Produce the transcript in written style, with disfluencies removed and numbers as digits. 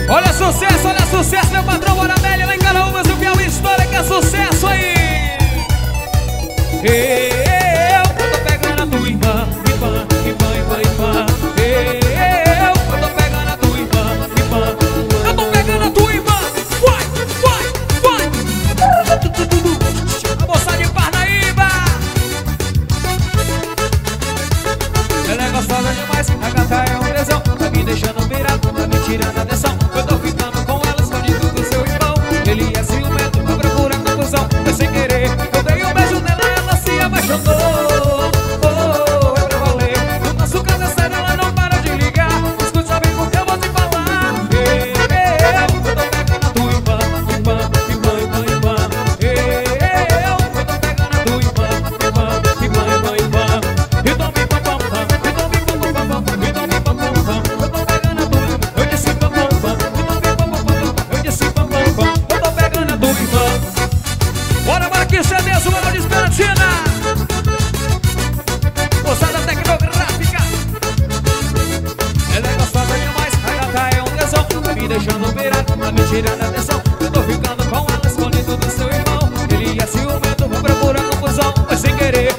Olha sucesso, meu patrão Moramelli, lá em Caraúbas do Piauí, história que é sucesso aí. Eu tô pegando a tua irmã, irmã. Eu tô pegando a tua irmã. Eu tô pegando a tua irmã. Vai. A moça de Parnaíba. Ela é gostosa demais, a gata é um tesão. Tá me deixando virado, tá me tirando a atenção. Eu tô ficando com ela, escondido do seu irmão. Ele é ciumento, vai procurar confusão. Eu sem querer, eu dei um beijo nela, ela se apaixonou. É pra valer, no nosso caso é sério, ela não para de ligar. Escuta bem porque eu vou te falar. Eu tô pegando a tua irmã. Eu tô pegando a tua irmã. E tô me papapá. Eu disse papapá. Eu tô pegando a tua irmã. Bora, Marquinhos CDs, o Mano de Esperantina. Moçada tecnográfica. Ela é gostosa demais, a gata é um tesão. Tá me deixando virado, tá me tirando a atenção. Eu tô ficando com ela, escondido do seu irmão. Ele é ciumento, vai procurar confusão. Mas sem querer,